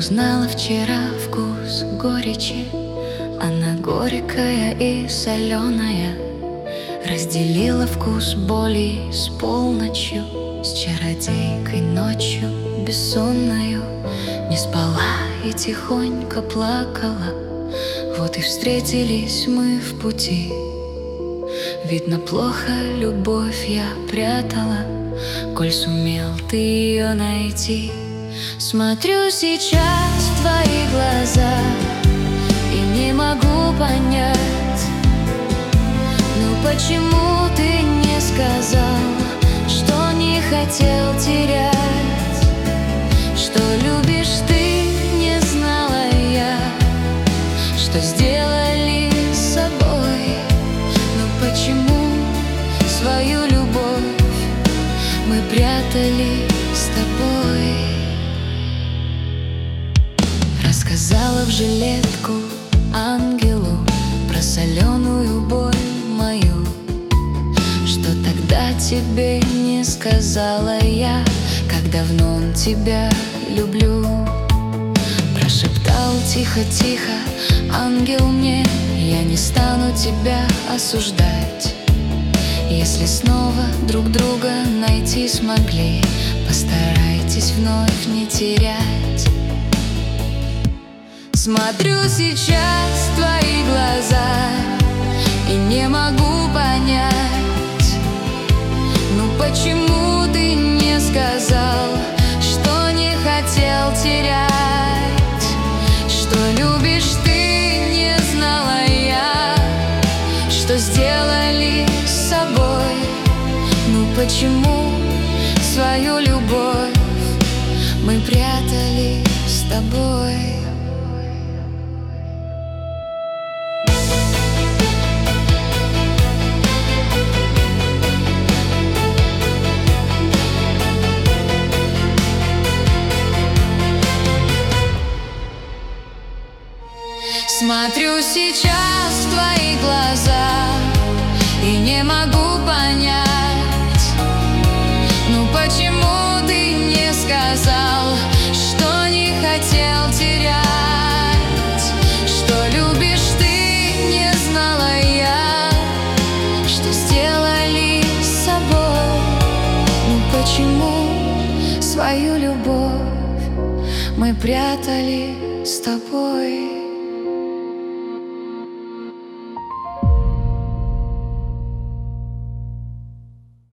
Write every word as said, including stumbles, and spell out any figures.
Узнала вчера вкус горечи, она горькая и соленая. Разделила вкус боли с полночью, с чародейкой ночью бессонною. Не спала и тихонько плакала, вот и встретились мы в пути. Видно, плохо любовь я прятала, коль сумел ты ее найти. Смотрю сейчас в твои глаза и не могу понять, ну почему ты не сказал, что не хотел терять, что любишь ты, не знала я, что сделали с собой. Ну почему свою любовь мы прятали с тобой? Рассказала в жилетку ангелу про соленую боль мою, что тогда тебе не сказала я, как давно он тебя люблю. Прошептал тихо-тихо ангел мне: я не стану тебя осуждать. Если снова друг друга найти смогли, постарайтесь вновь не терять. Смотрю сейчас в твои глаза и не могу понять, ну почему ты не сказал, что не хотел терять, что любишь ты, не знала я, что сделали с собой. Ну почему свою любовь мы прятали с тобой? Смотрю сейчас в твои глаза и не могу понять, ну почему ты не сказал, что не хотел терять, что любишь ты, не знала я, что сделали с собой. Ну почему свою любовь мы прятали с тобой?